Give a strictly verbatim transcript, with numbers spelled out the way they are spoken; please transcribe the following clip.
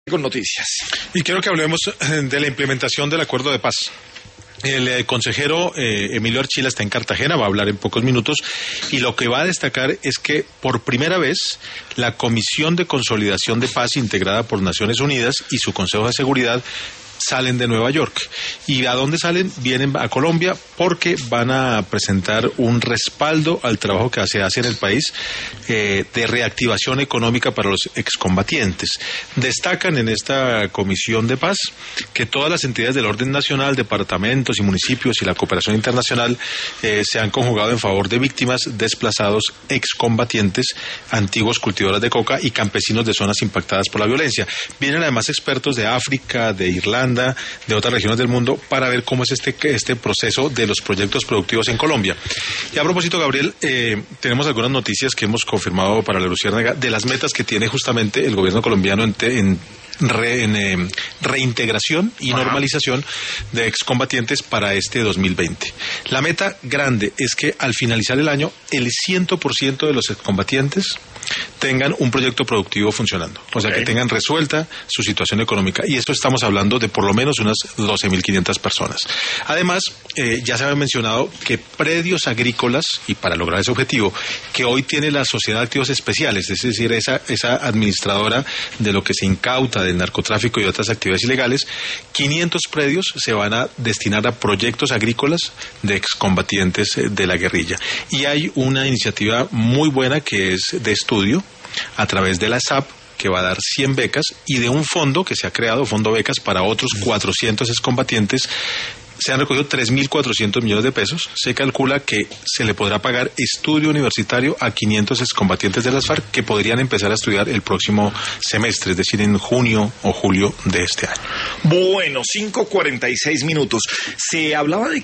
Con noticias. Y quiero que hablemos de la implementación del acuerdo de paz. El eh, consejero eh, Emilio Archila está en Cartagena, va a hablar en pocos minutos, y lo que va a destacar es que por primera vez la Comisión de Consolidación de Paz, integrada por Naciones Unidas y su Consejo de Seguridad, salen de Nueva York. ¿Y a dónde salen? Vienen a Colombia porque van a presentar un respaldo al trabajo que se hace en el país eh, de reactivación económica para los excombatientes. Destacan en esta Comisión de Paz que todas las entidades del orden nacional, departamentos y municipios y la cooperación internacional eh, se han conjugado en favor de víctimas, desplazados, excombatientes, antiguos cultivadores de coca y campesinos de zonas impactadas por la violencia. Vienen además expertos de África, de Irlanda, de otras regiones del mundo, para ver cómo es este, este proceso de los proyectos productivos en Colombia. Y a propósito, Gabriel, eh, tenemos algunas noticias que hemos confirmado para la Luciérnaga de las metas que tiene justamente el gobierno colombiano en, te, en Re, en, eh, reintegración y Ajá. normalización de excombatientes para este dos mil veinte. La meta grande es que al finalizar el año el cien por ciento de los excombatientes tengan un proyecto productivo funcionando, o sea, okay. que tengan resuelta su situación económica, y esto estamos hablando de por lo menos unas doce mil quinientas personas. Además, eh, ya se había mencionado que predios agrícolas, y para lograr ese objetivo, que hoy tiene la Sociedad de Activos Especiales, es decir, esa, esa administradora de lo que se incauta del narcotráfico y otras actividades ilegales, quinientos predios se van a destinar a proyectos agrícolas de excombatientes de la guerrilla. Y hay una iniciativa muy buena que es de estudio a través de la S A P, que va a dar cien becas, y de un fondo que se ha creado, fondo becas, para otros cuatrocientos excombatientes. Se han recogido tres mil cuatrocientos millones de pesos. Se calcula que se le podrá pagar estudio universitario a quinientos excombatientes de las FARC que podrían empezar a estudiar el próximo semestre, es decir, en junio o julio de este año. Bueno, cinco cuarenta y seis minutos. Se hablaba de